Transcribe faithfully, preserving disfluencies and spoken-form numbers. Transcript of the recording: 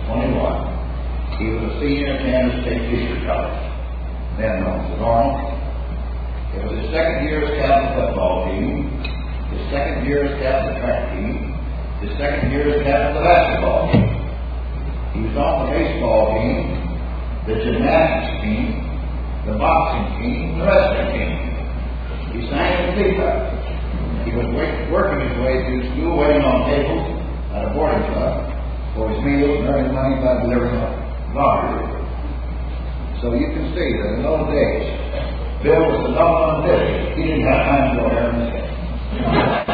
twenty-one. He was a senior at Kansas State Teacher College, then known as Normal. It was his second year as captain of the football team, his second year as captain of the track team, his second year as captain of the basketball team. He was on the baseball team, the gymnastics team, the boxing team, the wrestling team. He sang in the FIFA. He was wait, working his way through school, waiting on tables at a boarding club for his meals and earning money by delivering laundry. So you can see that in those days, Bill was the number one busy. He didn't have time to go there and